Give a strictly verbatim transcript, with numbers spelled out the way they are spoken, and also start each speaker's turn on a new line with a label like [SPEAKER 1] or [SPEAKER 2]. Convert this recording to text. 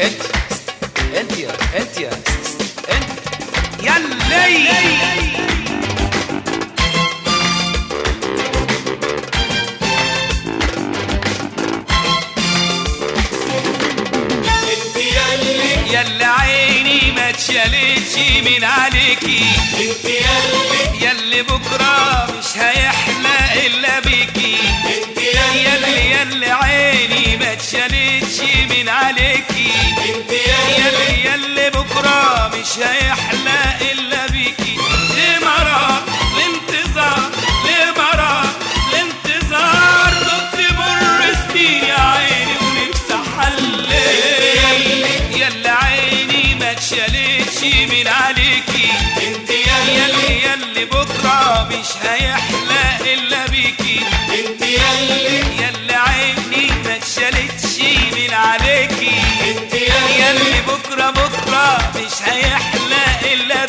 [SPEAKER 1] انت انت يا انت يا انت يلي يلي عيني ما اتشالتش من عليكي،
[SPEAKER 2] انت يلي
[SPEAKER 1] يلي بكره مش هيحلى الا بيكي،
[SPEAKER 2] انت يلي
[SPEAKER 1] يلي يلي عيني ما اتشالتش من عليكي،
[SPEAKER 2] انت يلي
[SPEAKER 1] يلي يلي بكره مش هيحلى الا بيكي. ليه مرار الانتظار، ليه مرار الانتظار، كنت مر سنين يا عيني ونفسي احلل. يلي عيني ما اتشالتش من عليكي،
[SPEAKER 2] انت يلي
[SPEAKER 1] يلي يلي بكره مش هيحلى الا بيكي،
[SPEAKER 2] انت يلي
[SPEAKER 1] يلي عيني ما اتشالتش من عليكي،
[SPEAKER 2] انت يلي
[SPEAKER 1] يلي بكره بكره مش هيحلى الا